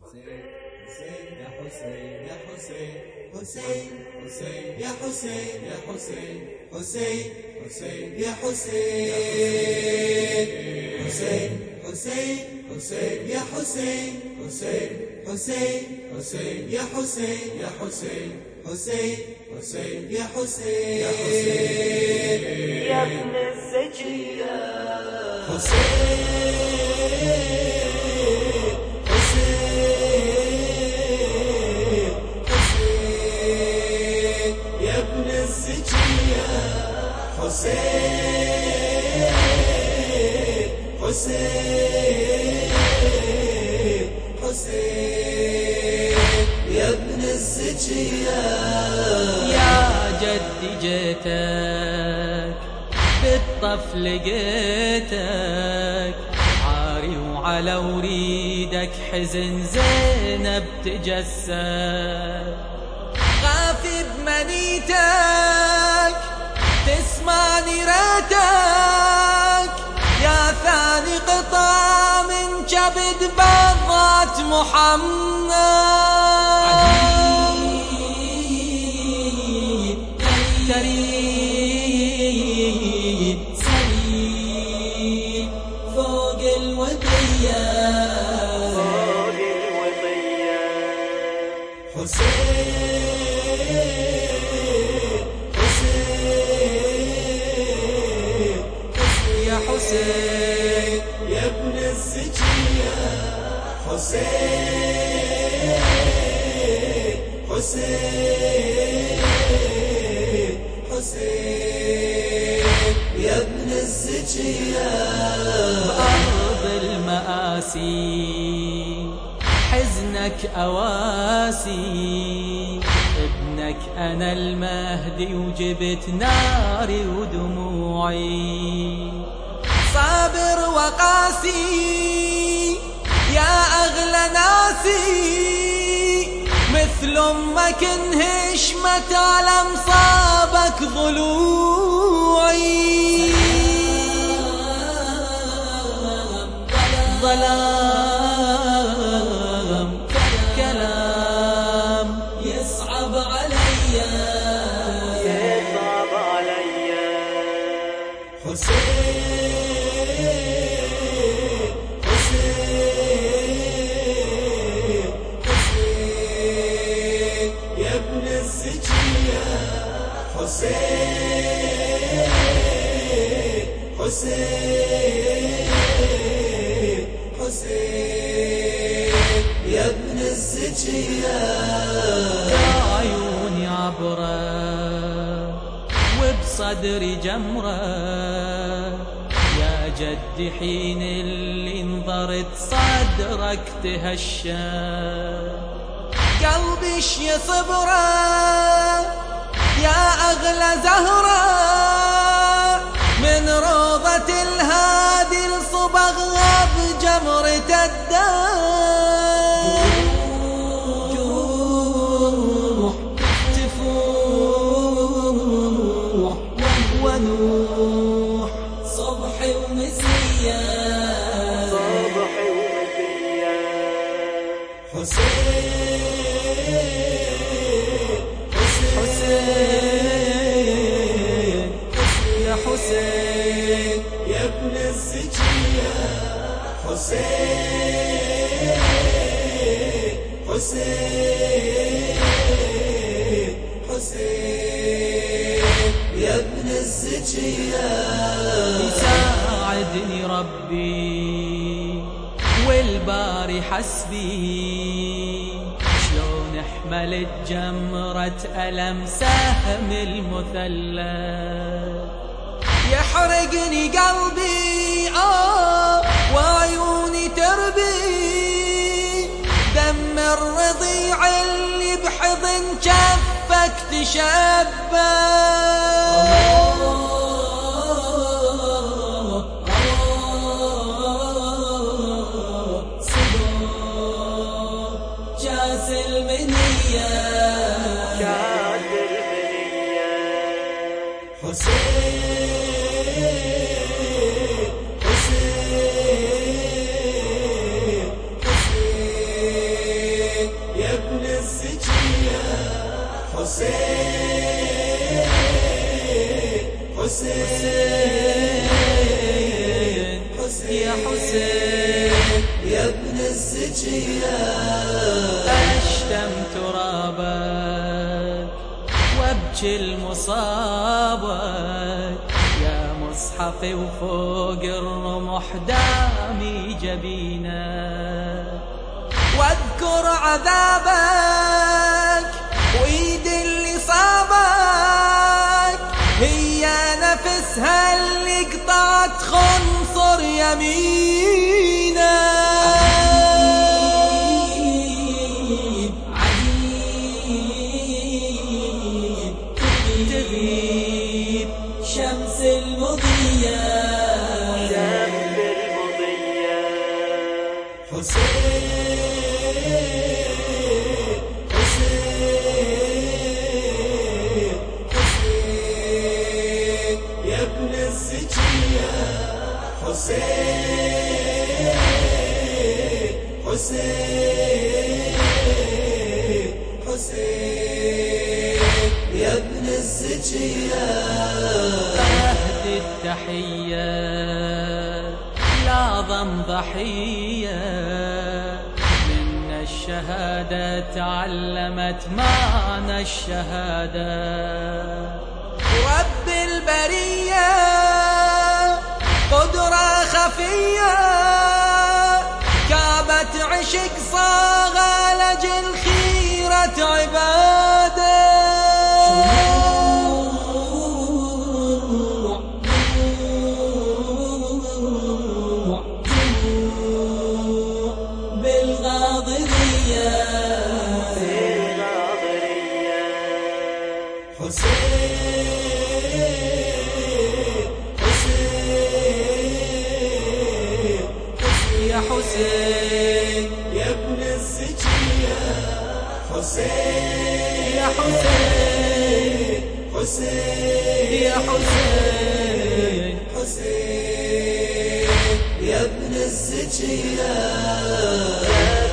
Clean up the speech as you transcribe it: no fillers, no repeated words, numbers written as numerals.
حسين يا حسين حسين حسين يا حسين يا حسين حسين حسين يا حسين حسين حسين حسين يا حسين حسين حسين حسين يا حسين يا حسين حسين حسين يا حسين يا حسين يا ابن الزكية حسين حسين حسين حسين يا ابن الزكية يا جدي جيتك بالطف لقيتك عاري وعلى وريدك حزن زينب تجسد غافي بمنيتك تسمعني ريتك يا ثاني قطع من كبد بضات محمد عجيب غريب سليم فوق الودية حسين حسين يا ابن الزكية حسين حسين حسين يا ابن الزكية بأرض المآسي حزنك أواسي ابنك أنا المهدي وجبت ناري ودموعي صابر وقاسي يا أغلى ناسي مثل أمك انهشمت على مصابك ضلوعي ظلام كلام يصعب علي حسين حسين حسين يا ابن الزكية حسين حسين حسين يا ابن الزكية يا عيوني عبرة وبصدري جمرة يا جدي حين اللي انظرت صدرك تهشى قلبي شي صبرة يا أغلى زهرة من روضة الهادي لصبغها بجمرة الدار جروح تفوح ونوح صبحي ومسية حسين حسين يا حسين يا ابن الزكية حسين حسين حسين يا ابن الزكية يساعدني ربي والباري حسبي شلون حملت جمرة ألم سهم المثلث يحرقني قلبي وعيوني تربي دم الرضيع اللي بحضن كفك تشبه جاس المنية حسين حسين حسين حسين حسين يا حسين يا ابن الزكية أشتم ترابك وابكي المصابك يا مصحفي وفوق الرمح دامي جبينك واذكر عذابك وايد اللي صابك هي نفسها اللي قطعت خنصر يمينك عجيب تغيب شمس المضية حسين حسين حسين يا ابن الزكية حسين حسين حسين يا ابن الزكية أهدي التحية لأعظم ضحية من الشهادة تعلمت معنى الشهادة رب البرية قدرة خفية كعبة عشق صاغة لجل خيرة عبادة حسين حسين يا حسين يا ابن الزكية حسين يا حسين حسين يا حسين حسين يا ابن الزكية